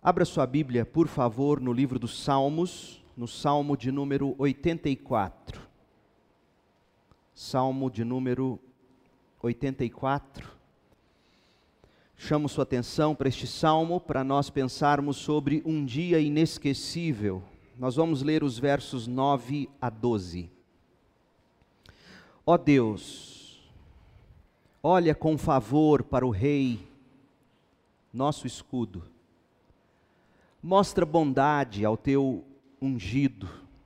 Abra sua Bíblia, por favor, no livro dos Salmos, no Salmo de número 84. Salmo de número 84. Chamo sua atenção para este salmo, para nós pensarmos sobre um dia inesquecível. Nós vamos ler os versos 9 a 12. Ó Deus, olha com favor para o Rei, nosso escudo. Mostra bondade ao teu ungido.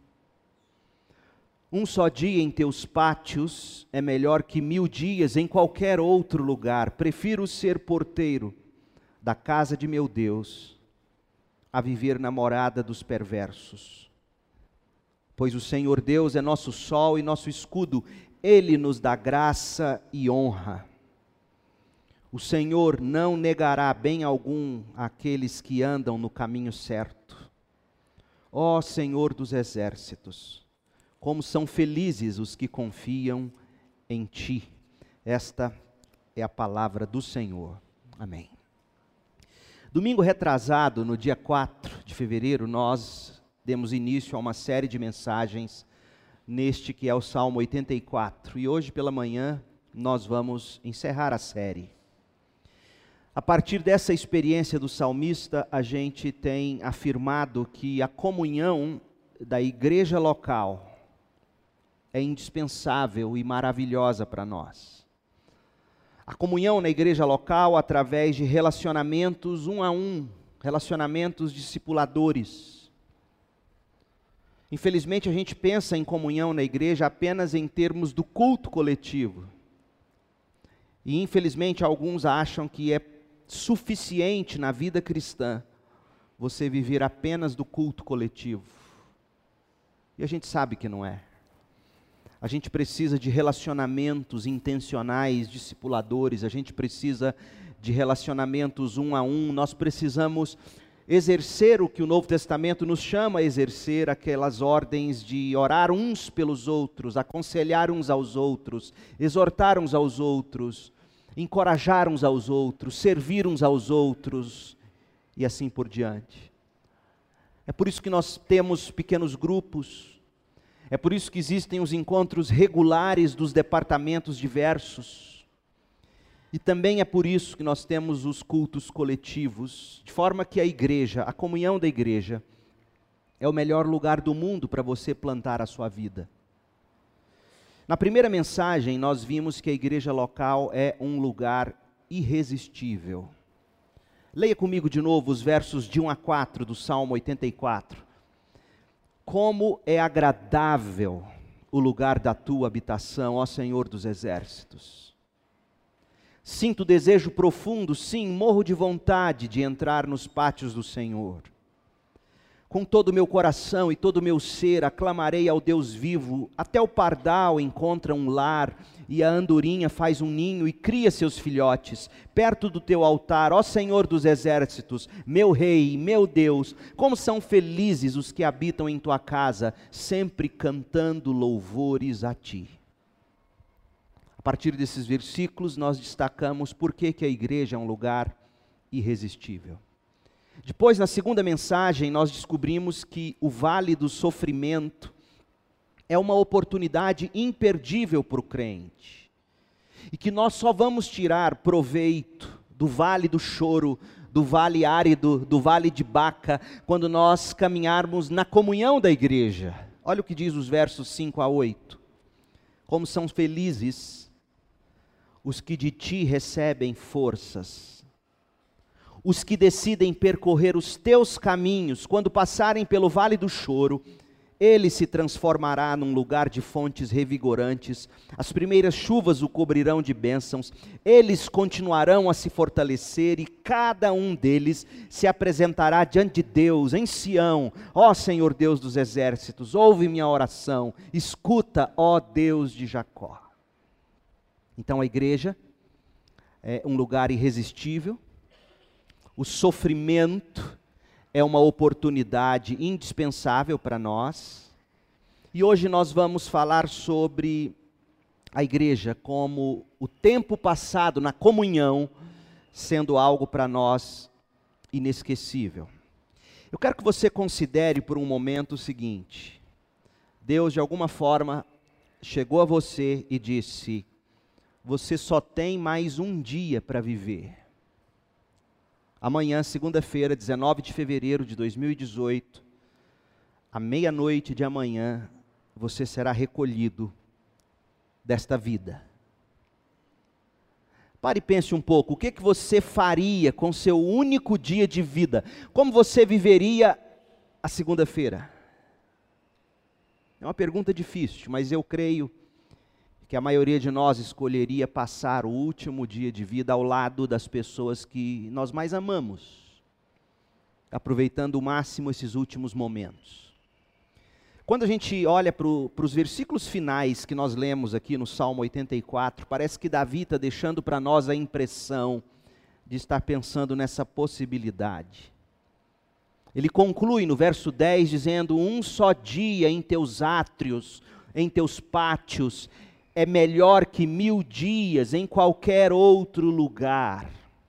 Um só dia em teus pátios é melhor que 1000 dias em qualquer outro lugar. Prefiro ser porteiro da casa de meu Deus a viver na morada dos perversos. Pois o Senhor Deus é nosso sol e nosso escudo. Ele nos dá graça e honra. O Senhor não negará bem algum àqueles que andam no caminho certo. Ó Senhor dos exércitos, como são felizes os que confiam em Ti. Esta é a palavra do Senhor. Amém. Domingo retrasado, no dia 4 de fevereiro, nós demos início a uma série de mensagens neste que é o Salmo 84. E hoje pela manhã nós vamos encerrar a série. A partir dessa experiência do salmista, a gente tem afirmado que a comunhão da igreja local é indispensável e maravilhosa para nós. A comunhão na igreja local através de relacionamentos um a um, relacionamentos discipuladores. Infelizmente a gente pensa em comunhão na igreja apenas em termos do culto coletivo. E infelizmente alguns acham que é suficiente na vida cristã você viver apenas do culto coletivo. E a gente sabe que não é. A gente precisa de relacionamentos intencionais, discipuladores, a gente precisa de relacionamentos um a um, nós precisamos exercer o que o Novo Testamento nos chama a exercer, aquelas ordens de orar uns pelos outros, aconselhar uns aos outros, exortar uns aos outros, encorajar uns aos outros, servir uns aos outros e assim por diante. É por isso que nós temos pequenos grupos, é por isso que existem os encontros regulares dos departamentos diversos, e também é por isso que nós temos os cultos coletivos, de forma que a igreja, a comunhão da igreja, é o melhor lugar do mundo para você plantar a sua vida. Na primeira mensagem, nós vimos que a igreja local é um lugar irresistível. Leia comigo de novo os versos de 1 a 4 do Salmo 84. Como é agradável o lugar da tua habitação, ó Senhor dos exércitos. Sinto desejo profundo, sim, morro de vontade de entrar nos pátios do Senhor. Com todo o meu coração e todo o meu ser, aclamarei ao Deus vivo. Até o pardal encontra um lar, e a andorinha faz um ninho e cria seus filhotes, perto do teu altar, ó Senhor dos exércitos, meu Rei, meu Deus. Como são felizes os que habitam em tua casa, sempre cantando louvores a ti. A partir desses versículos, nós destacamos por que a igreja é um lugar irresistível. Depois, na segunda mensagem, nós descobrimos que o vale do sofrimento é uma oportunidade imperdível para o crente. E que nós só vamos tirar proveito do vale do choro, do vale árido, do vale de Baca, quando nós caminharmos na comunhão da igreja. Olha o que diz os versos 5 a 8. Como são felizes os que de ti recebem forças. Os que decidem percorrer os teus caminhos, quando passarem pelo vale do choro, ele se transformará num lugar de fontes revigorantes. As primeiras chuvas o cobrirão de bênçãos. Eles continuarão a se fortalecer e cada um deles se apresentará diante de Deus em Sião. Ó Senhor Deus dos exércitos, ouve minha oração. Escuta, ó Deus de Jacó. Então a igreja é um lugar irresistível. O sofrimento é uma oportunidade indispensável para nós. E hoje nós vamos falar sobre a igreja como o tempo passado na comunhão sendo algo para nós inesquecível. Eu quero que você considere por um momento o seguinte: Deus de alguma forma chegou a você e disse: você só tem mais um dia para viver. Amanhã, segunda-feira, 19 de fevereiro de 2018, à meia-noite de amanhã, você será recolhido desta vida. Pare e pense um pouco, o que você faria com seu único dia de vida? Como você viveria a segunda-feira? É uma pergunta difícil, mas eu creio que a maioria de nós escolheria passar o último dia de vida ao lado das pessoas que nós mais amamos, aproveitando o máximo esses últimos momentos. Quando a gente olha para os versículos finais que nós lemos aqui no Salmo 84, parece que Davi está deixando para nós a impressão de estar pensando nessa possibilidade. Ele conclui no verso 10 dizendo: um só dia em teus átrios, em teus pátios, é melhor que 1000 dias em qualquer outro lugar.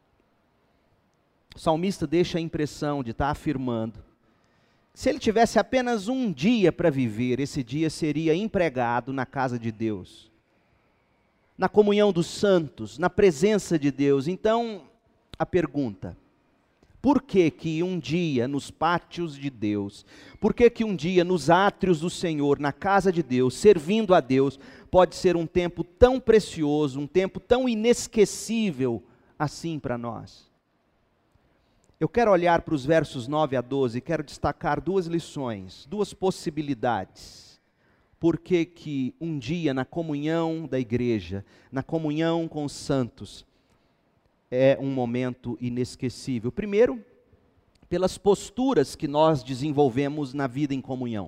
O salmista deixa a impressão de estar afirmando: se ele tivesse apenas um dia para viver, esse dia seria empregado na casa de Deus, na comunhão dos santos, na presença de Deus. Então, a pergunta: por que que um dia nos pátios de Deus, por que que um dia nos átrios do Senhor, na casa de Deus, servindo a Deus, pode ser um tempo tão precioso, um tempo tão inesquecível assim para nós? Eu quero olhar para os versos 9 a 12 e quero destacar duas lições, duas possibilidades. Por que que um dia na comunhão da igreja, na comunhão com os santos, é um momento inesquecível? Primeiro, pelas posturas que nós desenvolvemos na vida em comunhão.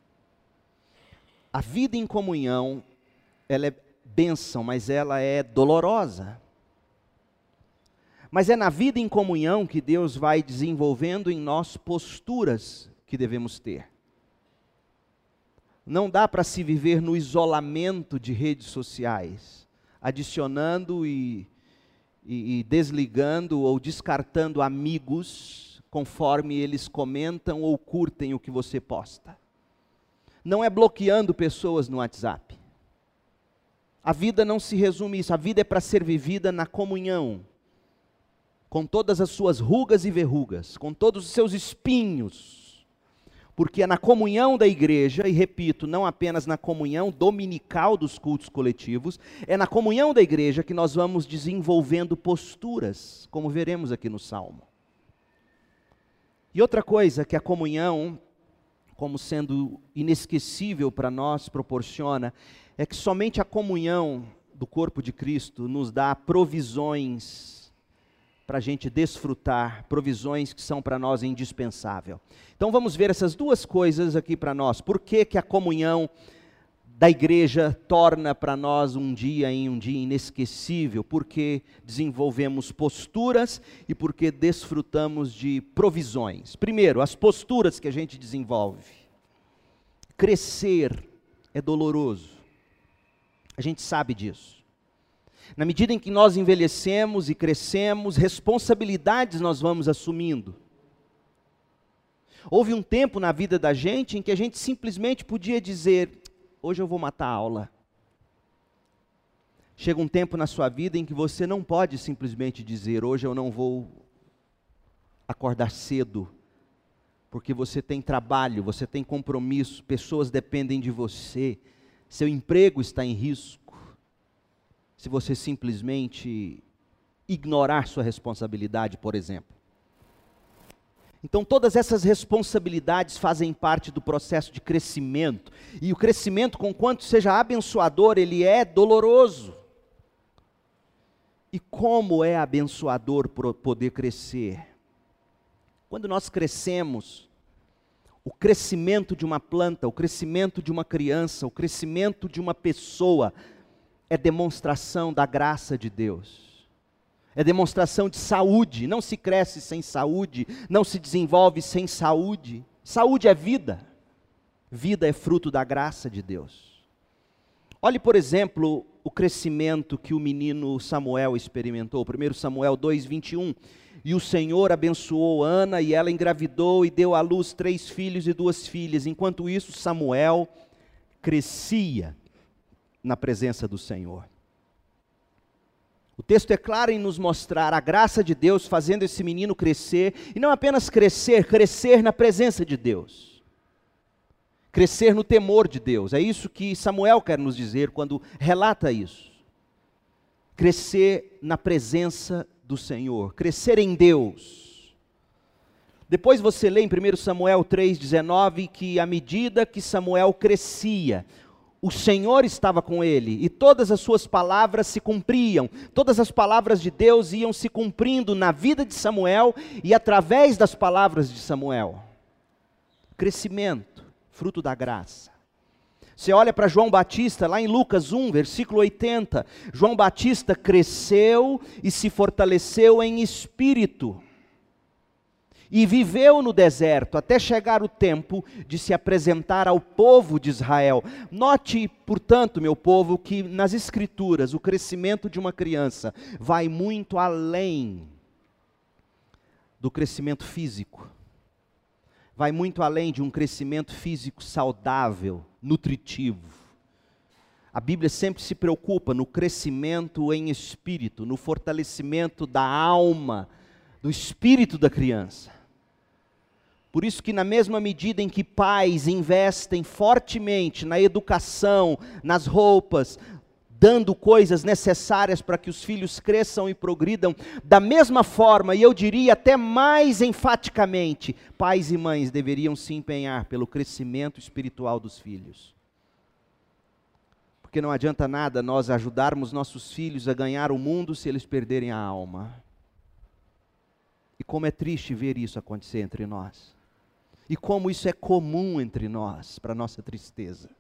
A vida em comunhão, ela é bênção, mas ela é dolorosa. Mas é na vida em comunhão que Deus vai desenvolvendo em nós posturas que devemos ter. Não dá para se viver no isolamento de redes sociais, adicionando e desligando ou descartando amigos conforme eles comentam ou curtem o que você posta. Não é bloqueando pessoas no WhatsApp. A vida não se resume a isso, a vida é para ser vivida na comunhão, com todas as suas rugas e verrugas, com todos os seus espinhos, porque é na comunhão da igreja, e repito, não apenas na comunhão dominical dos cultos coletivos, é na comunhão da igreja que nós vamos desenvolvendo posturas, como veremos aqui no Salmo. E outra coisa que a comunhão, como sendo inesquecível para nós, proporciona, é que somente a comunhão do corpo de Cristo nos dá provisões para a gente desfrutar, provisões que são para nós indispensáveis. Então vamos ver essas duas coisas aqui para nós. Por que que a comunhão da igreja torna para nós um dia inesquecível? Porque desenvolvemos posturas e porque desfrutamos de provisões. Primeiro, as posturas que a gente desenvolve. Crescer é doloroso. A gente sabe disso. Na medida em que nós envelhecemos e crescemos, responsabilidades nós vamos assumindo. Houve um tempo na vida da gente em que a gente simplesmente podia dizer: hoje eu vou matar a aula. Chega um tempo na sua vida em que você não pode simplesmente dizer: hoje eu não vou acordar cedo, porque você tem trabalho, você tem compromisso, pessoas dependem de você, seu emprego está em risco. Se você simplesmente ignorar sua responsabilidade, por exemplo. Então todas essas responsabilidades fazem parte do processo de crescimento, e o crescimento, conquanto seja abençoador, ele é doloroso. E como é abençoador poder crescer? Quando nós crescemos, o crescimento de uma planta, o crescimento de uma criança, o crescimento de uma pessoa, é demonstração da graça de Deus, é demonstração de saúde. Não se cresce sem saúde, não se desenvolve sem saúde. Saúde é vida, vida é fruto da graça de Deus. Olhe, por exemplo, o crescimento que o menino Samuel experimentou. 1 Samuel 2:21 E o Senhor abençoou Ana, e ela engravidou e deu à luz 3 filhos e 2 filhas. Enquanto isso, Samuel crescia na presença do Senhor. O texto é claro em nos mostrar a graça de Deus fazendo esse menino crescer, e não apenas crescer, crescer na presença de Deus. Crescer no temor de Deus. É isso que Samuel quer nos dizer quando relata isso. Crescer na presença do Senhor, crescer em Deus. Depois você lê em 1 Samuel 3,19 que à medida que Samuel crescia, o Senhor estava com ele, e todas as suas palavras se cumpriam, todas as palavras de Deus iam se cumprindo na vida de Samuel e através das palavras de Samuel. Crescimento, fruto da graça. Você olha para João Batista, lá em Lucas 1, versículo 80, João Batista cresceu e se fortaleceu em espírito, e viveu no deserto, até chegar o tempo de se apresentar ao povo de Israel. Note, portanto, meu povo, que nas Escrituras, o crescimento de uma criança vai muito além do crescimento físico. Vai muito além de um crescimento físico saudável, nutritivo. A Bíblia sempre se preocupa no crescimento em espírito, no fortalecimento da alma, do espírito da criança. Por isso que na mesma medida em que pais investem fortemente na educação, nas roupas, dando coisas necessárias para que os filhos cresçam e progridam, da mesma forma, e eu diria até mais enfaticamente, pais e mães deveriam se empenhar pelo crescimento espiritual dos filhos. Porque não adianta nada nós ajudarmos nossos filhos a ganhar o mundo se eles perderem a alma. E como é triste ver isso acontecer entre nós. E como isso é comum entre nós, para nossa tristeza.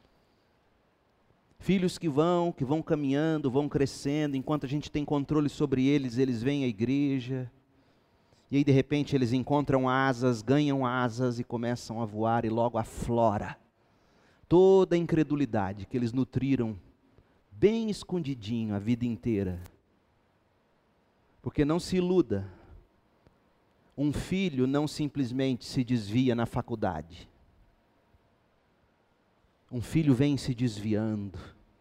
Filhos que vão caminhando, vão crescendo, enquanto a gente tem controle sobre eles, eles vêm à igreja, e aí de repente eles encontram asas, ganham asas e começam a voar, e logo aflora toda a incredulidade que eles nutriram bem escondidinho a vida inteira. Porque não se iluda, um filho não simplesmente se desvia na faculdade. Um filho vem se desviando.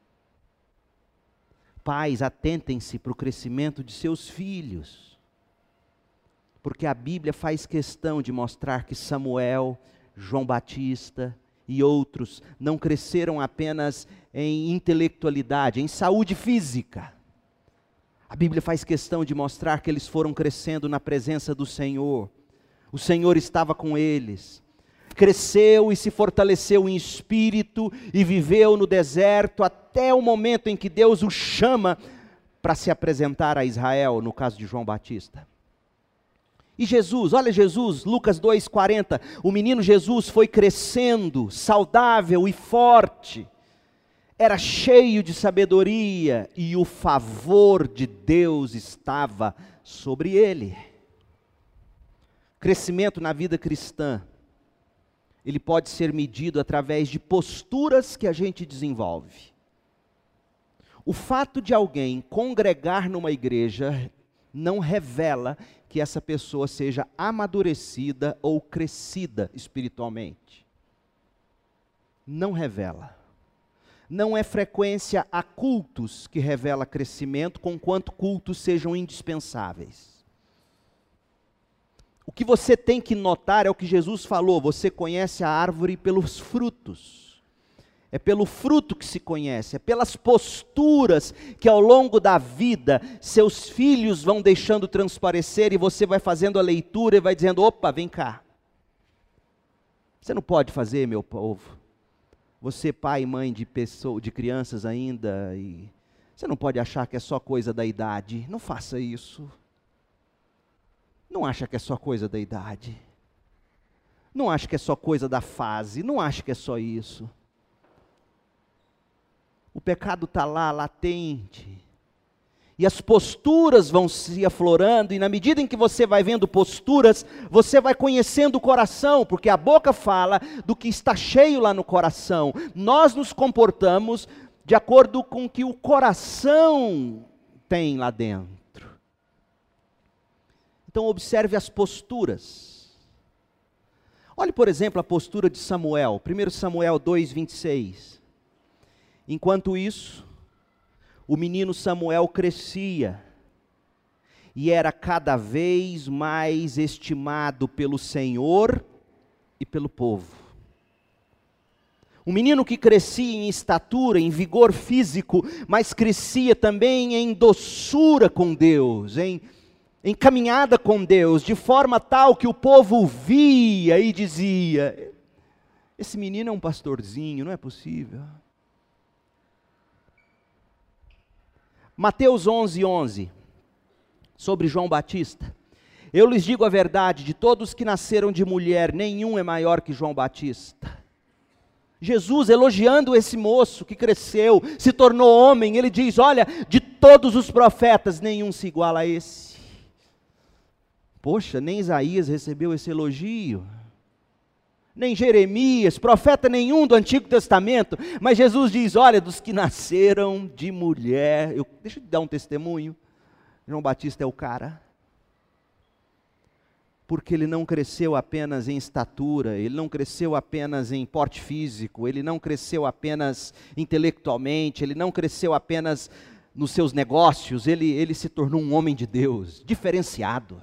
Pais, atentem-se para o crescimento de seus filhos. Porque a Bíblia faz questão de mostrar que Samuel, João Batista e outros não cresceram apenas em intelectualidade, em saúde física. A Bíblia faz questão de mostrar que eles foram crescendo na presença do Senhor. O Senhor estava com eles. Cresceu e se fortaleceu em espírito e viveu no deserto até o momento em que Deus o chama para se apresentar a Israel, no caso de João Batista. E Jesus, olha Jesus, Lucas 2,40, o menino Jesus foi crescendo, saudável e forte. Era cheio de sabedoria e o favor de Deus estava sobre ele. Crescimento na vida cristã, ele pode ser medido através de posturas que a gente desenvolve. O fato de alguém congregar numa igreja não revela que essa pessoa seja amadurecida ou crescida espiritualmente. Não revela. Não é frequência a cultos que revela crescimento, conquanto cultos sejam indispensáveis. O que você tem que notar é o que Jesus falou: você conhece a árvore pelos frutos. É pelo fruto que se conhece, é pelas posturas que ao longo da vida seus filhos vão deixando transparecer, e você vai fazendo a leitura e vai dizendo: opa, vem cá. Você não pode fazer, meu povo. Você, pai e mãe de crianças ainda, e você não pode achar que é só coisa da idade. Não faça isso. Não acha que é só coisa da idade. Não acha que é só coisa da fase. Não acha que é só isso. O pecado está lá, latente. E as posturas vão se aflorando, e na medida em que você vai vendo posturas, você vai conhecendo o coração, porque a boca fala do que está cheio lá no coração. Nós nos comportamos de acordo com o que o coração tem lá dentro. então observe as posturas. Olhe, por exemplo, a postura de Samuel, 1 Samuel 2:26. Enquanto isso, o menino Samuel crescia e era cada vez mais estimado pelo Senhor e pelo povo. Um menino que crescia em estatura, em vigor físico, mas crescia também em doçura com Deus, em caminhada com Deus, de forma tal que o povo via e dizia: esse menino é um pastorzinho, não é possível. Mateus 11:11, sobre João Batista. Eu lhes digo a verdade, de todos que nasceram de mulher, nenhum é maior que João Batista. Jesus elogiando esse moço que cresceu, se tornou homem, ele diz: olha, de todos os profetas, nenhum se iguala a esse. Poxa, nem Isaías recebeu esse elogio, nem Jeremias, profeta nenhum do Antigo Testamento, mas Jesus diz: olha, dos que nasceram de mulher, deixa eu te dar um testemunho, João Batista é o cara, porque ele não cresceu apenas em estatura, ele não cresceu apenas em porte físico, ele não cresceu apenas intelectualmente, ele não cresceu apenas nos seus negócios, ele se tornou um homem de Deus, diferenciado.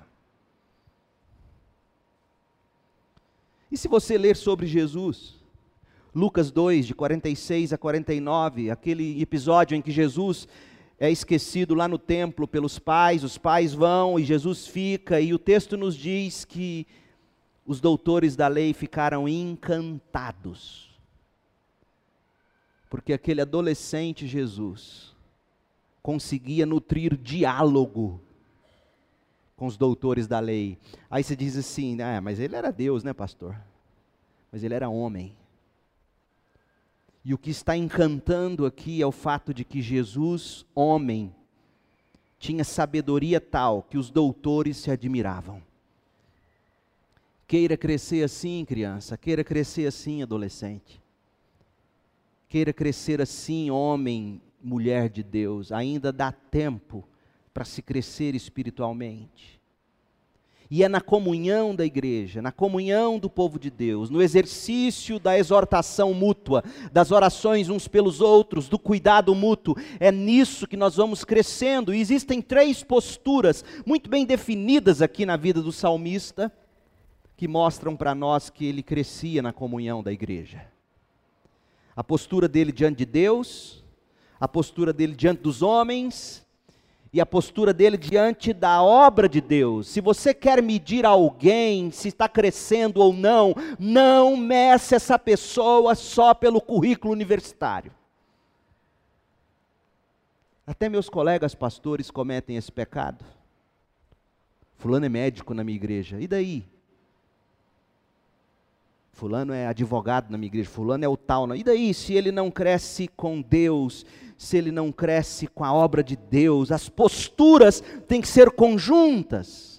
E se você ler sobre Jesus, Lucas 2, de 46 a 49, aquele episódio em que Jesus é esquecido lá no templo pelos pais, os pais vão e Jesus fica, e o texto nos diz que os doutores da lei ficaram encantados, porque aquele adolescente Jesus conseguia nutrir diálogo com os doutores da lei. Aí você diz assim: mas ele era Deus, né, pastor? Mas ele era homem. E o que está encantando aqui é o fato de que Jesus, homem, tinha sabedoria tal que os doutores se admiravam. Queira crescer assim, criança, queira crescer assim, adolescente. Queira crescer assim, homem, mulher de Deus, ainda dá tempo para se crescer espiritualmente. E é na comunhão da igreja, na comunhão do povo de Deus, no exercício da exortação mútua, das orações uns pelos outros, do cuidado mútuo, é nisso que nós vamos crescendo. E existem 3 posturas muito bem definidas aqui na vida do salmista, que mostram para nós que ele crescia na comunhão da igreja. A postura dele diante de Deus, a postura dele diante dos homens, e a postura dele diante da obra de Deus. Se você quer medir alguém, se está crescendo ou não, não meça essa pessoa só pelo currículo universitário. Até meus colegas pastores cometem esse pecado. Fulano é médico na minha igreja, e daí? Fulano é advogado na minha igreja, fulano é o tal. E daí, se ele não cresce com Deus, se ele não cresce com a obra de Deus? As posturas têm que ser conjuntas.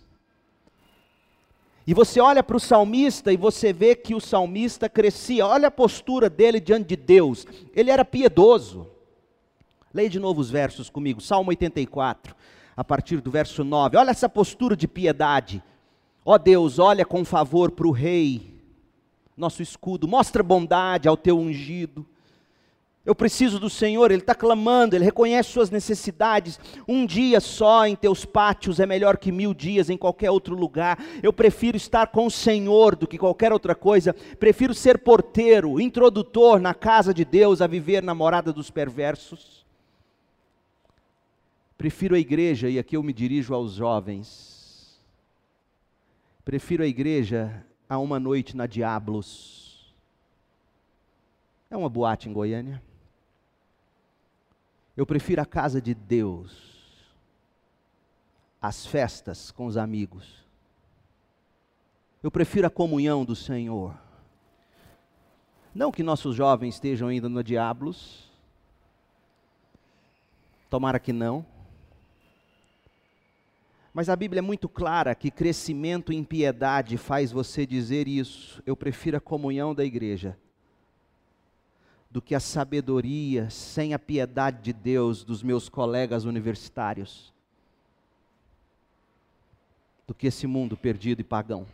E você olha para o salmista e você vê que o salmista crescia. Olha a postura dele diante de Deus. Ele era piedoso. Leia de novo os versos comigo. Salmo 84, a partir do verso 9. Olha essa postura de piedade. Ó Deus, olha com favor para o rei, nosso escudo, mostra bondade ao teu ungido. Eu preciso do Senhor, ele está clamando, ele reconhece suas necessidades. Um dia só em teus pátios é melhor que 1000 dias em qualquer outro lugar. Eu prefiro estar com o Senhor do que qualquer outra coisa. Prefiro ser porteiro, introdutor na casa de Deus, a viver na morada dos perversos. Prefiro a igreja, e aqui eu me dirijo aos jovens. Prefiro a igreja a uma noite na Diablos. É uma boate em Goiânia. Eu prefiro a casa de Deus, as festas com os amigos. Eu prefiro a comunhão do Senhor. Não que nossos jovens estejam indo no Diablos, tomara que não. Mas a Bíblia é muito clara que crescimento em piedade faz você dizer isso. Eu prefiro a comunhão da igreja do que a sabedoria sem a piedade de Deus dos meus colegas universitários. do que esse mundo perdido e pagão.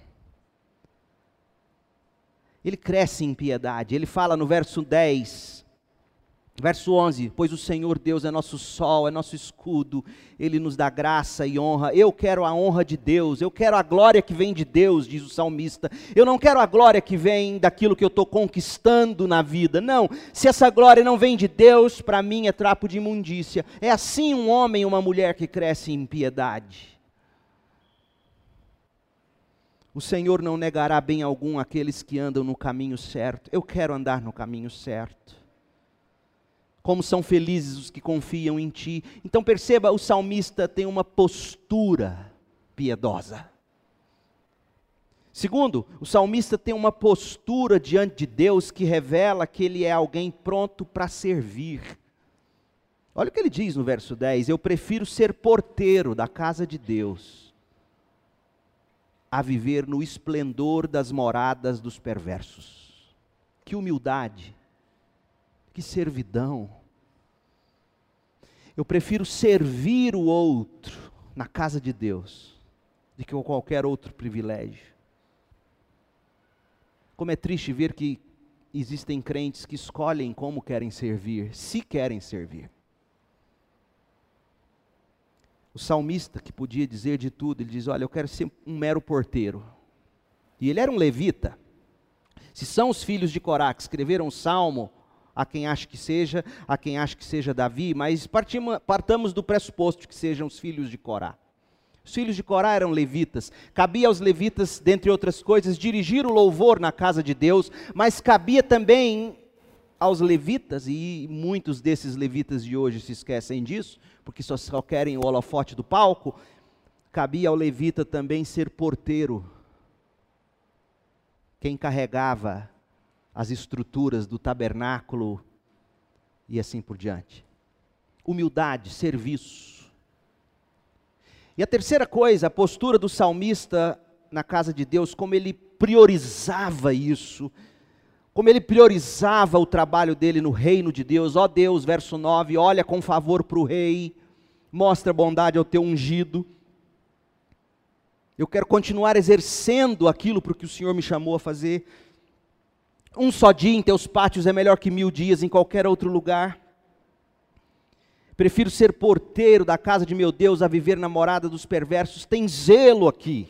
Ele cresce em piedade. Ele fala no verso 10, verso 11, pois o Senhor Deus é nosso sol, é nosso escudo, Ele nos dá graça e honra. Eu quero a honra de Deus, eu quero a glória que vem de Deus, diz o salmista. Eu não quero a glória que vem daquilo que eu estou conquistando na vida, não. Se essa glória não vem de Deus, para mim é trapo de imundícia. É assim um homem e uma mulher que cresce em piedade. O Senhor não negará bem algum àqueles que andam no caminho certo. Eu quero andar no caminho certo. Como são felizes os que confiam em Ti. Então perceba, o salmista tem uma postura piedosa. Segundo, o salmista tem uma postura diante de Deus que revela que ele é alguém pronto para servir. Olha o que ele diz no verso 10, eu prefiro ser porteiro da casa de Deus, a viver no esplendor das moradas dos perversos. Que humildade, que servidão. Eu prefiro servir o outro na casa de Deus, do que qualquer outro privilégio. Como é triste ver que existem crentes que escolhem como querem servir, se querem servir. O salmista, que podia dizer de tudo, ele diz, olha, eu quero ser um mero porteiro. E ele era um levita. Se são os filhos de Corá que escreveram o salmo, a quem acha que seja Davi, mas partamos do pressuposto que sejam os filhos de Corá. Os filhos de Corá eram levitas. Cabia aos levitas, dentre outras coisas, dirigir o louvor na casa de Deus, mas cabia também aos levitas, e muitos desses levitas de hoje se esquecem disso, porque só querem o holofote do palco, cabia ao levita também ser porteiro, quem carregava as estruturas do tabernáculo e assim por diante. Humildade, serviço. E a terceira coisa, a postura do salmista na casa de Deus, como ele priorizava isso, como ele priorizava o trabalho dele no reino de Deus. Ó Deus, verso 9, olha com favor para o rei, mostra bondade ao teu ungido. Eu quero continuar exercendo aquilo para o que o Senhor me chamou a fazer. Um só dia em teus pátios é melhor que 1000 dias em qualquer outro lugar. Prefiro ser porteiro da casa de meu Deus a viver na morada dos perversos. Tem zelo aqui.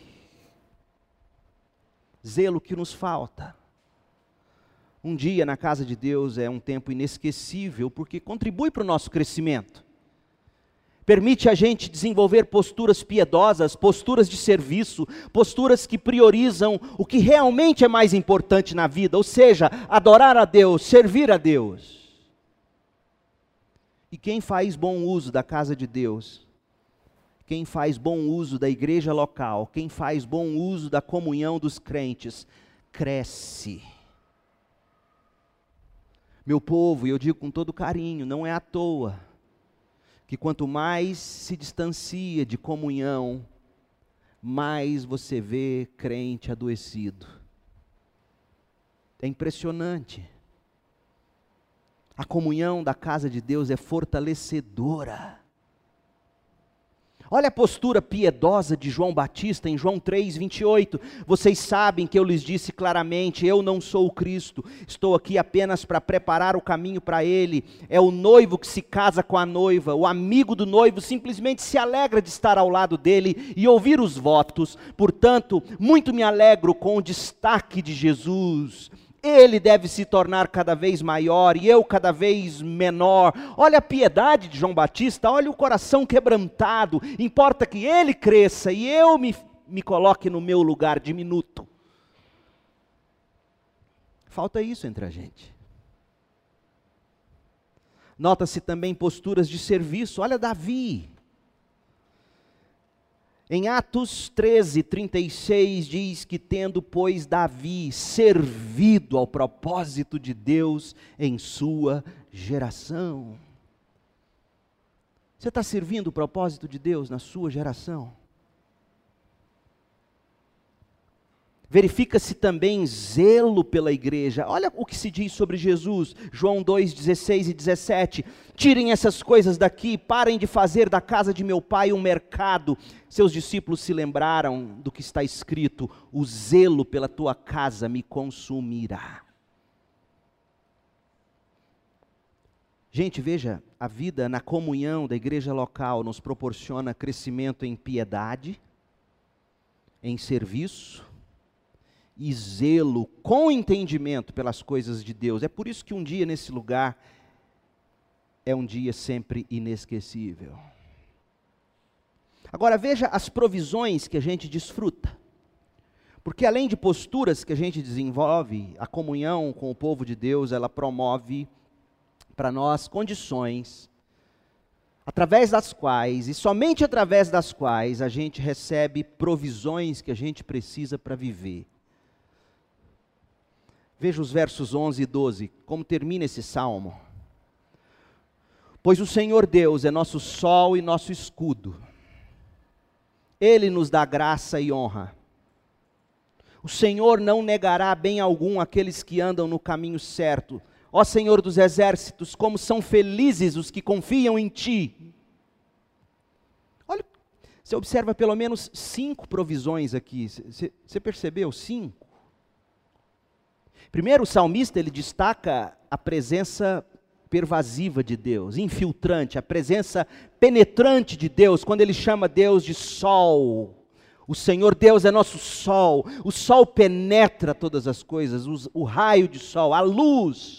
Zelo que nos falta. Um dia na casa de Deus é um tempo inesquecível, porque contribui para o nosso crescimento. Permite a gente desenvolver posturas piedosas, posturas de serviço, posturas que priorizam o que realmente é mais importante na vida, ou seja, adorar a Deus, servir a Deus. E quem faz bom uso da casa de Deus, quem faz bom uso da igreja local, quem faz bom uso da comunhão dos crentes, cresce. Meu povo, e eu digo com todo carinho, não é à toa, que quanto mais se distancia de comunhão, mais você vê crente adoecido. É impressionante. A comunhão da casa de Deus é fortalecedora. Olha a postura piedosa de João Batista em João 3:28. Vocês sabem que eu lhes disse claramente, eu não sou o Cristo, estou aqui apenas para preparar o caminho para Ele. É o noivo que se casa com a noiva, o amigo do noivo simplesmente se alegra de estar ao lado dele e ouvir os votos. Portanto, muito me alegro com o destaque de Jesus. Ele deve se tornar cada vez maior e eu cada vez menor. Olha a piedade de João Batista, olha o coração quebrantado. Importa que ele cresça e eu me coloque no meu lugar diminuto. Falta isso entre a gente. Nota-se também posturas de serviço. Olha Davi. Em Atos 13:36 diz que tendo, pois, Davi servido ao propósito de Deus em sua geração. Você está servindo o propósito de Deus na sua geração? verifica-se também zelo pela igreja. Olha o que se diz sobre Jesus, João 2:16 e 17. Tirem essas coisas daqui, parem de fazer da casa de meu pai um mercado. Seus discípulos se lembraram do que está escrito: o zelo pela tua casa me consumirá. Gente, veja, a vida na comunhão da igreja local nos proporciona crescimento em piedade, em serviço e zelo com entendimento pelas coisas de Deus. É por isso que um dia nesse lugar é um dia sempre inesquecível. Agora veja as provisões que a gente desfruta. Porque além de posturas que a gente desenvolve, a comunhão com o povo de Deus, ela promove para nós condições através das quais, e somente através das quais, a gente recebe provisões que a gente precisa para viver. Veja os versos 11 e 12, como termina esse salmo. Pois o Senhor Deus é nosso sol e nosso escudo. Ele nos dá graça e honra. O Senhor não negará bem algum àqueles que andam no caminho certo. Ó Senhor dos exércitos, como são felizes os que confiam em Ti. Olha, você observa pelo menos 5 provisões aqui. Você percebeu? 5. Primeiro, o salmista, ele destaca a presença pervasiva de Deus, infiltrante, a presença penetrante de Deus, quando ele chama Deus de sol. O Senhor Deus é nosso sol, o sol penetra todas as coisas, o raio de sol, a luz.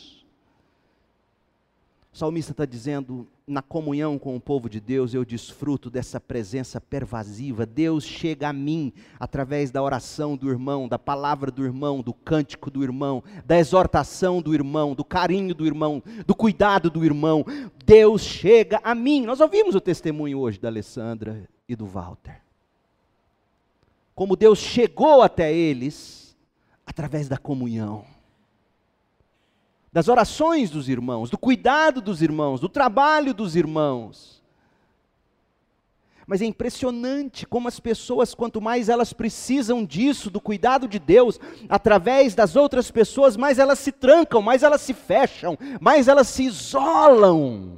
O salmista está dizendo, na comunhão com o povo de Deus, eu desfruto dessa presença pervasiva. Deus chega a mim através da oração do irmão, da palavra do irmão, do cântico do irmão, da exortação do irmão, do carinho do irmão, do cuidado do irmão. Deus chega a mim. Nós ouvimos o testemunho hoje da Alessandra e do Walter. Como Deus chegou até eles através da comunhão, das orações dos irmãos, do cuidado dos irmãos, do trabalho dos irmãos. Mas é impressionante como as pessoas, quanto mais elas precisam disso, do cuidado de Deus, através das outras pessoas, mais elas se trancam, mais elas se fecham, mais elas se isolam.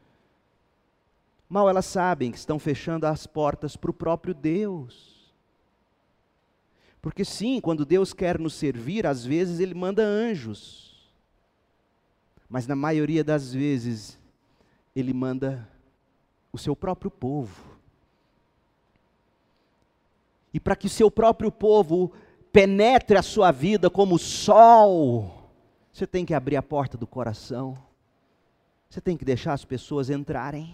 Mal elas sabem que estão fechando as portas para o próprio Deus. Porque sim, quando Deus quer nos servir, às vezes Ele manda anjos. Mas na maioria das vezes, Ele manda o seu próprio povo. E para que o seu próprio povo penetre a sua vida como o sol, você tem que abrir a porta do coração. Você tem que deixar as pessoas entrarem.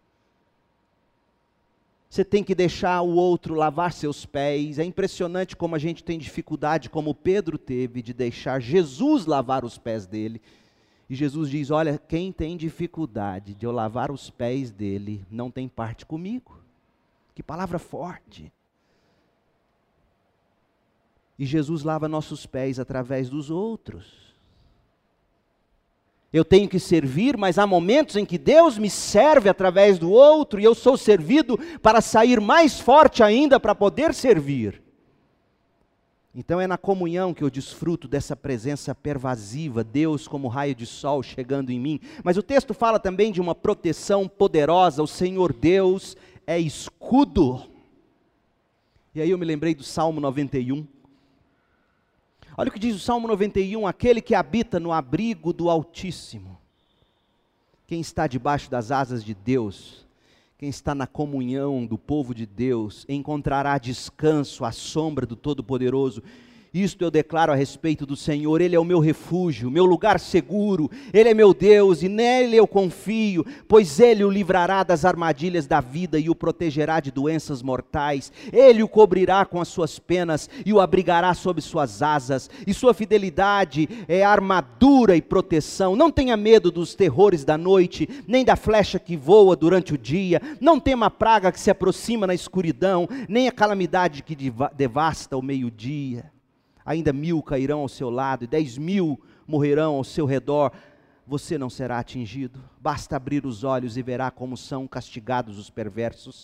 Você tem que deixar o outro lavar seus pés. É impressionante como a gente tem dificuldade, como Pedro teve, de deixar Jesus lavar os pés dele. E Jesus diz, olha, quem tem dificuldade de eu lavar os pés dele, não tem parte comigo. Que palavra forte. E Jesus lava nossos pés através dos outros. Eu tenho que servir, mas há momentos em que Deus me serve através do outro, e eu sou servido para sair mais forte ainda para poder servir. Então é na comunhão que eu desfruto dessa presença pervasiva, Deus como raio de sol chegando em mim. Mas o texto fala também de uma proteção poderosa, o Senhor Deus é escudo. E aí eu me lembrei do Salmo 91. Olha o que diz o Salmo 91, aquele que habita no abrigo do Altíssimo. Quem está debaixo das asas de Deus, quem está na comunhão do povo de Deus, encontrará descanso à sombra do Todo-Poderoso. Isto eu declaro a respeito do Senhor, Ele é o meu refúgio, meu lugar seguro, Ele é meu Deus e nele eu confio, pois Ele o livrará das armadilhas da vida e o protegerá de doenças mortais. Ele o cobrirá com as suas penas e o abrigará sob suas asas, e sua fidelidade é armadura e proteção. Não tenha medo dos terrores da noite, nem da flecha que voa durante o dia, não tema a praga que se aproxima na escuridão, nem a calamidade que devasta o meio-dia. Ainda 1000 cairão ao seu lado e 10.000 morrerão ao seu redor, você não será atingido. Basta abrir os olhos e verá como são castigados os perversos.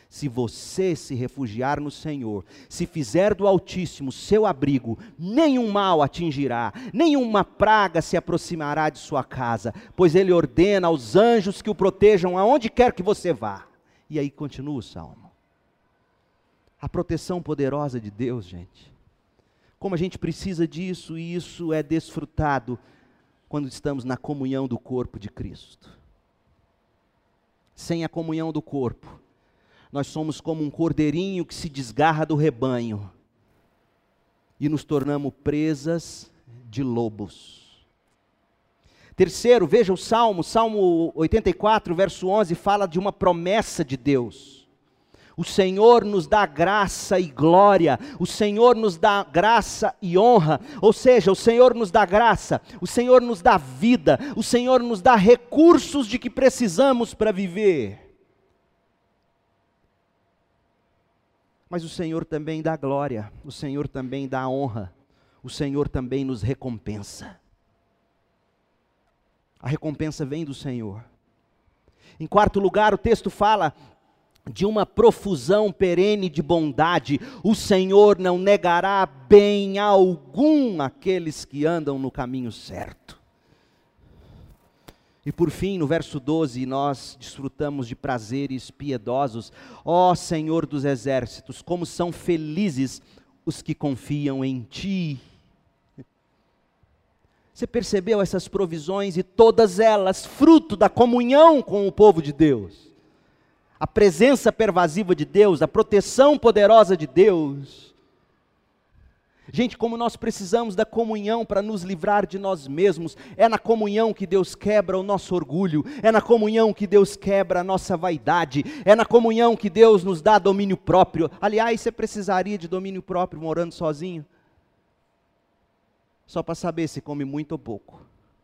Se você se refugiar no Senhor, se fizer do Altíssimo seu abrigo, nenhum mal atingirá, nenhuma praga se aproximará de sua casa, pois Ele ordena aos anjos que o protejam aonde quer que você vá. E aí continua o Salmo. A proteção poderosa de Deus, gente. Como a gente precisa disso, e isso é desfrutado quando estamos na comunhão do corpo de Cristo. Sem a comunhão do corpo, nós somos como um cordeirinho que se desgarra do rebanho e nos tornamos presas de lobos. Terceiro, veja o Salmo 84, verso 11, fala de uma promessa de Deus. O Senhor nos dá graça e glória, o Senhor nos dá graça e honra, ou seja, o Senhor nos dá graça, o Senhor nos dá vida, o Senhor nos dá recursos de que precisamos para viver. Mas o Senhor também dá glória, o Senhor também dá honra, o Senhor também nos recompensa. A recompensa vem do Senhor. Em quarto lugar, o texto fala de uma profusão perene de bondade. O Senhor não negará bem algum àqueles que andam no caminho certo. E por fim, no verso 12, nós desfrutamos de prazeres piedosos. Ó Senhor dos exércitos, como são felizes os que confiam em Ti. Você percebeu essas provisões e todas elas fruto da comunhão com o povo de Deus? A presença pervasiva de Deus, a proteção poderosa de Deus. Gente, como nós precisamos da comunhão para nos livrar de nós mesmos. É na comunhão que Deus quebra o nosso orgulho. É na comunhão que Deus quebra a nossa vaidade. É na comunhão que Deus nos dá domínio próprio. Aliás, você precisaria de domínio próprio morando sozinho? Só para saber se come muito ou pouco.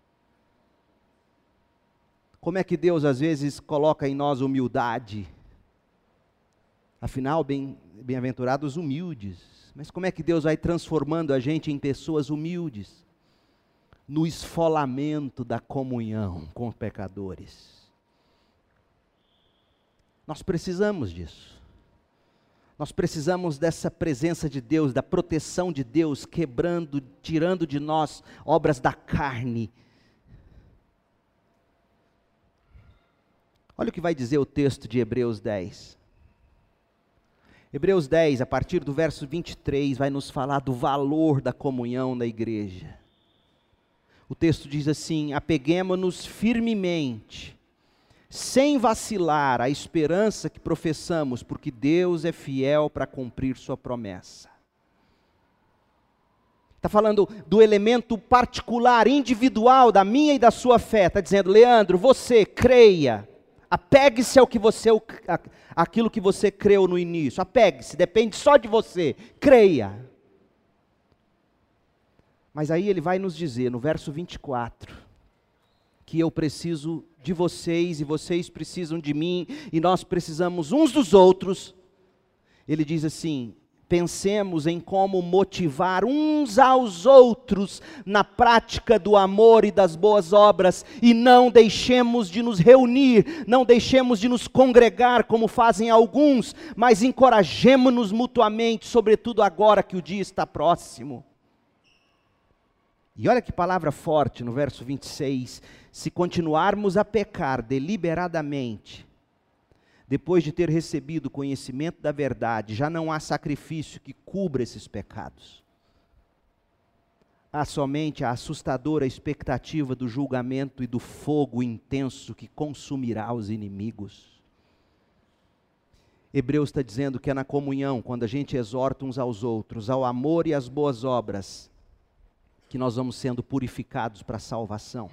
Como é que Deus às vezes coloca em nós humildade? Afinal, bem-aventurados humildes. Mas como é que Deus vai transformando a gente em pessoas humildes? No esfolamento da comunhão com os pecadores. Nós precisamos disso. Nós precisamos dessa presença de Deus, da proteção de Deus, quebrando, tirando de nós obras da carne. Olha o que vai dizer o texto de Hebreus 10. Hebreus 10, a partir do verso 23, vai nos falar do valor da comunhão na igreja. O texto diz assim: apeguemo-nos firmemente, sem vacilar, à esperança que professamos, porque Deus é fiel para cumprir sua promessa. Está falando do elemento particular, individual da minha e da sua fé. Está dizendo: Leandro, você creia. Apegue-se àquilo que você creu no início. Apegue-se, depende só de você. Creia. Mas aí ele vai nos dizer, no verso 24, que eu preciso de vocês, e vocês precisam de mim, e nós precisamos uns dos outros. Ele diz assim: pensemos em como motivar uns aos outros na prática do amor e das boas obras, e não deixemos de nos reunir, não deixemos de nos congregar como fazem alguns, mas encorajemo-nos mutuamente, sobretudo agora que o dia está próximo. E olha que palavra forte no verso 26, se continuarmos a pecar deliberadamente, depois de ter recebido o conhecimento da verdade, já não há sacrifício que cubra esses pecados. Há somente a assustadora expectativa do julgamento e do fogo intenso que consumirá os inimigos. Hebreus está dizendo que é na comunhão, quando a gente exorta uns aos outros, ao amor e às boas obras, que nós vamos sendo purificados para a salvação.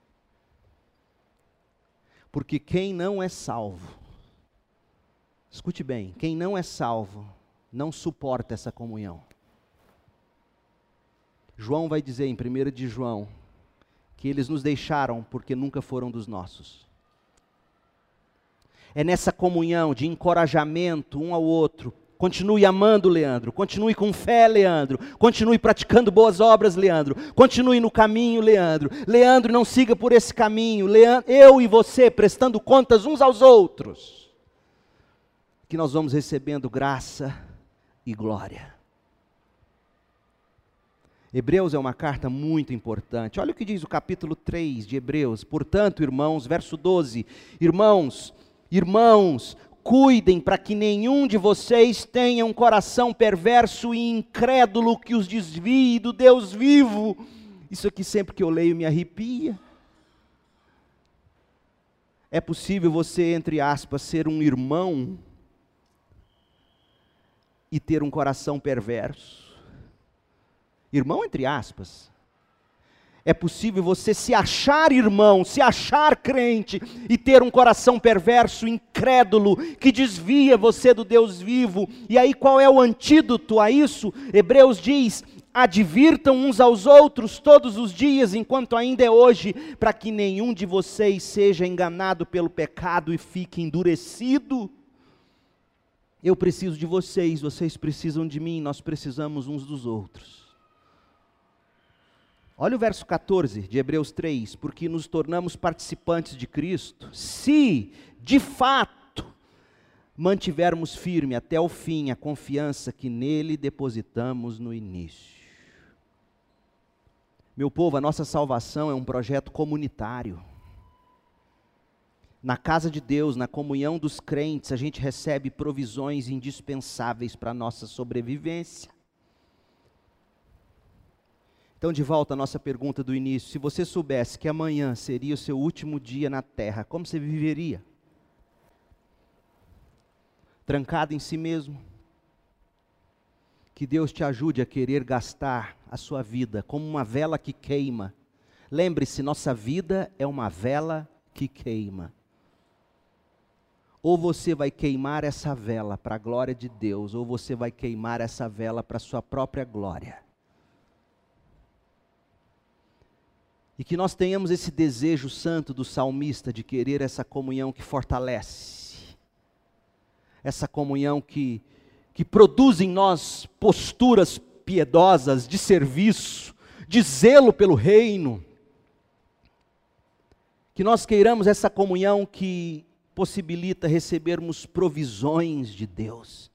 Porque quem não é salvo, escute bem, quem não é salvo, não suporta essa comunhão. João vai dizer em 1 de João, que eles nos deixaram porque nunca foram dos nossos. É nessa comunhão de encorajamento um ao outro. Continue amando, Leandro. Continue com fé, Leandro. Continue praticando boas obras, Leandro. Continue no caminho, Leandro. Leandro, não siga por esse caminho. Leandro, eu e você prestando contas uns aos outros. que nós vamos recebendo graça e glória. Hebreus é uma carta muito importante. Olha o que diz o capítulo 3 de Hebreus. Portanto, irmãos, verso 12. Irmãos, cuidem para que nenhum de vocês tenha um coração perverso e incrédulo que os desvie do Deus vivo. Isso aqui sempre que eu leio me arrepia. É possível você, entre aspas, ser um irmão e ter um coração perverso. Irmão, entre aspas. É possível você se achar irmão, se achar crente e ter um coração perverso, incrédulo, que desvia você do Deus vivo. E aí qual é o antídoto a isso? Hebreus diz: advirtam uns aos outros todos os dias, enquanto ainda é hoje, para que nenhum de vocês seja enganado pelo pecado e fique endurecido. Eu preciso de vocês, vocês precisam de mim, nós precisamos uns dos outros. Olha o verso 14 de Hebreus 3, porque nos tornamos participantes de Cristo, se, de fato, mantivermos firme até o fim a confiança que nele depositamos no início. Meu povo, a nossa salvação é um projeto comunitário. Na casa de Deus, na comunhão dos crentes, a gente recebe provisões indispensáveis para a nossa sobrevivência. Então, de volta à nossa pergunta do início: se você soubesse que amanhã seria o seu último dia na terra, como você viveria? Trancado em si mesmo? Que Deus te ajude a querer gastar a sua vida como uma vela que queima. Lembre-se, nossa vida é uma vela que queima. Ou você vai queimar essa vela para a glória de Deus, ou você vai queimar essa vela para a sua própria glória. E que nós tenhamos esse desejo santo do salmista de querer essa comunhão que fortalece, essa comunhão que produz em nós posturas piedosas de serviço, de zelo pelo reino. Que nós queiramos essa comunhão que possibilita recebermos provisões de Deus.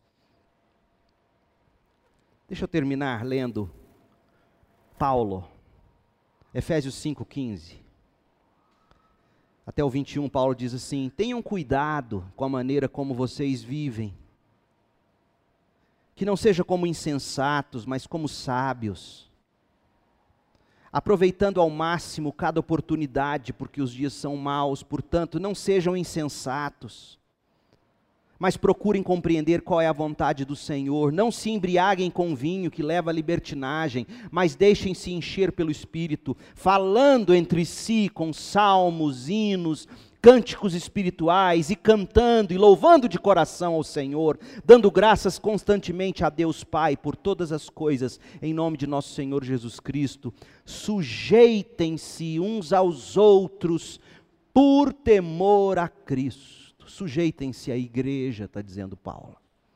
Deixa eu terminar lendo Paulo. Efésios 5,15, até o 21, Paulo diz assim: tenham cuidado com a maneira como vocês vivem, que não seja como insensatos, mas como sábios, aproveitando ao máximo cada oportunidade, porque os dias são maus. Portanto, não sejam insensatos, mas procurem compreender qual é a vontade do Senhor. Não se embriaguem com vinho que leva à libertinagem, mas deixem-se encher pelo Espírito, falando entre si com salmos, hinos, cânticos espirituais, e cantando e louvando de coração ao Senhor, dando graças constantemente a Deus Pai por todas as coisas, em nome de nosso Senhor Jesus Cristo. Sujeitem-se uns aos outros por temor a Cristo. Sujeitem-se à igreja, está dizendo Paulo.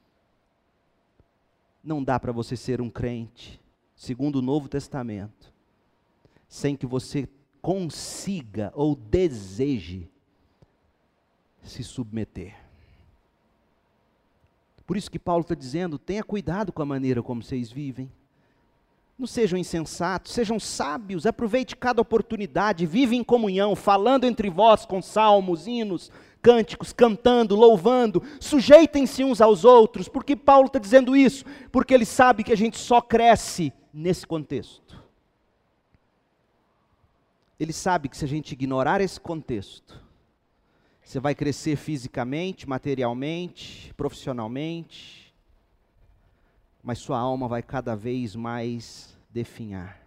Não dá para você ser um crente, segundo o Novo Testamento, sem que você consiga ou deseje se submeter. Por isso que Paulo está dizendo: tenha cuidado com a maneira como vocês vivem. Não sejam insensatos, sejam sábios, aproveite cada oportunidade, vive em comunhão, falando entre vós com salmos, hinos, cânticos, cantando, louvando, sujeitem-se uns aos outros. Por que Paulo está dizendo isso? Porque ele sabe que a gente só cresce nesse contexto. Ele sabe que se a gente ignorar esse contexto, você vai crescer fisicamente, materialmente, profissionalmente, mas sua alma vai cada vez mais definhar.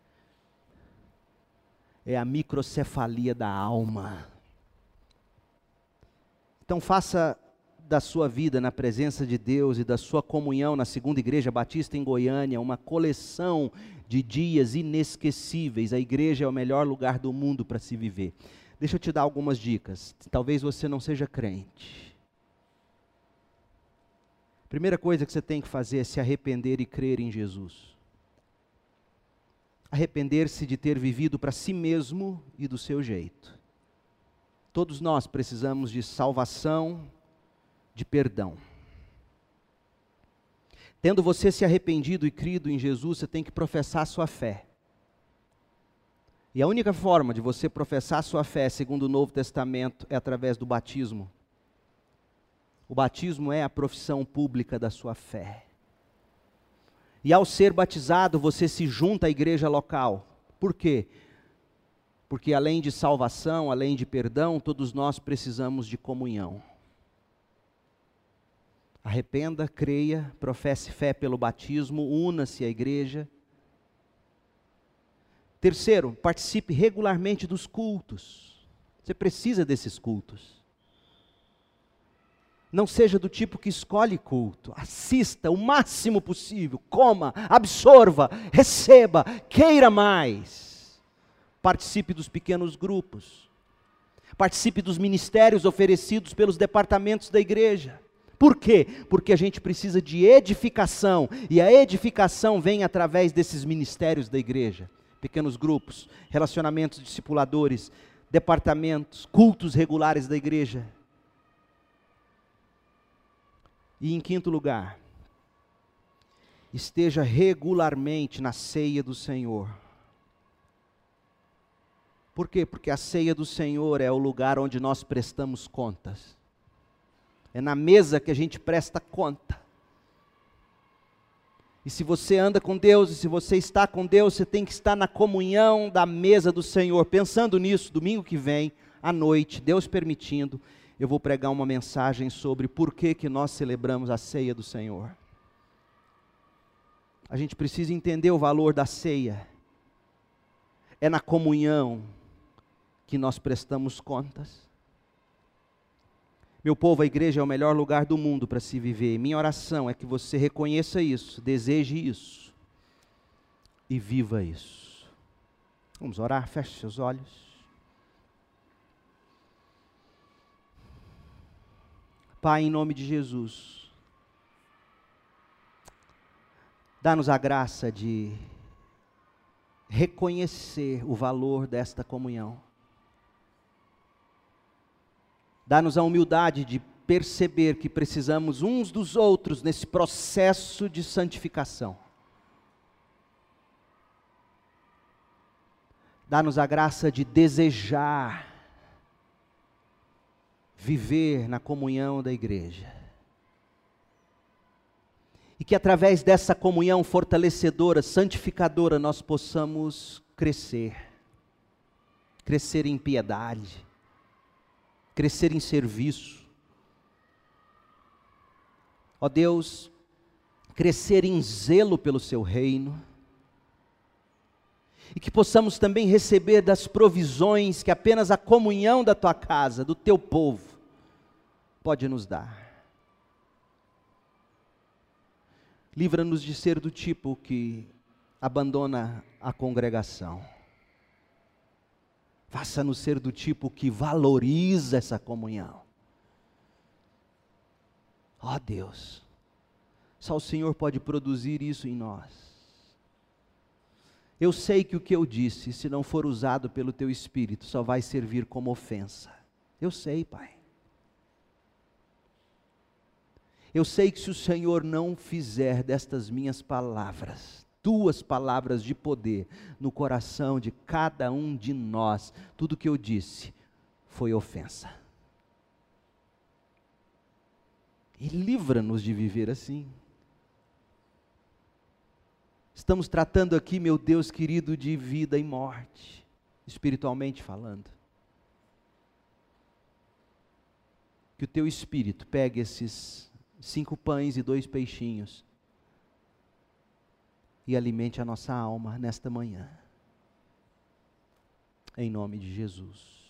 É a microcefalia da alma. Então faça da sua vida na presença de Deus e da sua comunhão na Segunda Igreja Batista em Goiânia uma coleção de dias inesquecíveis. A igreja é o melhor lugar do mundo para se viver. Deixa eu te dar algumas dicas. Talvez você não seja crente. Primeira coisa que você tem que fazer é se arrepender e crer em Jesus. Arrepender-se de ter vivido para si mesmo e do seu jeito. Todos nós precisamos de salvação, de perdão. Tendo você se arrependido e crido em Jesus, você tem que professar a sua fé. E a única forma de você professar a sua fé, segundo o Novo Testamento, é através do batismo. O batismo é a profissão pública da sua fé. E ao ser batizado, você se junta à igreja local. Por quê? Porque além de salvação, além de perdão, todos nós precisamos de comunhão. Arrependa, creia, professe fé pelo batismo, una-se à igreja. Terceiro, participe regularmente dos cultos. Você precisa desses cultos. Não seja do tipo que escolhe culto. Assista o máximo possível, coma, absorva, receba, queira mais. Participe dos pequenos grupos. Participe dos ministérios oferecidos pelos departamentos da igreja. Por quê? Porque a gente precisa de edificação, e a edificação vem através desses ministérios da igreja. Pequenos grupos, relacionamentos discipuladores, departamentos, cultos regulares da igreja. E em quinto lugar, esteja regularmente na ceia do Senhor. Por quê? Porque a ceia do Senhor é o lugar onde nós prestamos contas. É na mesa que a gente presta conta. E se você anda com Deus, e se você está com Deus, você tem que estar na comunhão da mesa do Senhor. Pensando nisso, domingo que vem, à noite, Deus permitindo, eu vou pregar uma mensagem sobre por que nós celebramos a ceia do Senhor. A gente precisa entender o valor da ceia. É na comunhão que nós prestamos contas. Meu povo, a igreja é o melhor lugar do mundo para se viver. Minha oração é que você reconheça isso, deseje isso e viva isso. Vamos orar? Feche seus olhos. Pai, em nome de Jesus, dá-nos a graça de reconhecer o valor desta comunhão. Dá-nos a humildade de perceber que precisamos uns dos outros nesse processo de santificação. Dá-nos a graça de desejar viver na comunhão da igreja. E que através dessa comunhão fortalecedora, santificadora, nós possamos crescer. Crescer em piedade. Crescer em serviço. Ó Deus, crescer em zelo pelo seu reino. E que possamos também receber das provisões que apenas a comunhão da tua casa, do teu povo, pode nos dar. Livra-nos de ser do tipo que abandona a congregação. Faça-nos ser do tipo que valoriza essa comunhão. Ó Deus, só o Senhor pode produzir isso em nós. Eu sei que o que eu disse, se não for usado pelo Teu Espírito, só vai servir como ofensa. Eu sei, Pai. Eu sei que se o Senhor não fizer destas minhas palavras, tuas palavras de poder, no coração de cada um de nós, tudo que eu disse foi ofensa. E livra-nos de viver assim. Estamos tratando aqui, meu Deus querido, de vida e morte, espiritualmente falando. Que o Teu Espírito pegue esses 5 pães e 2 peixinhos e alimente a nossa alma nesta manhã. Em nome de Jesus.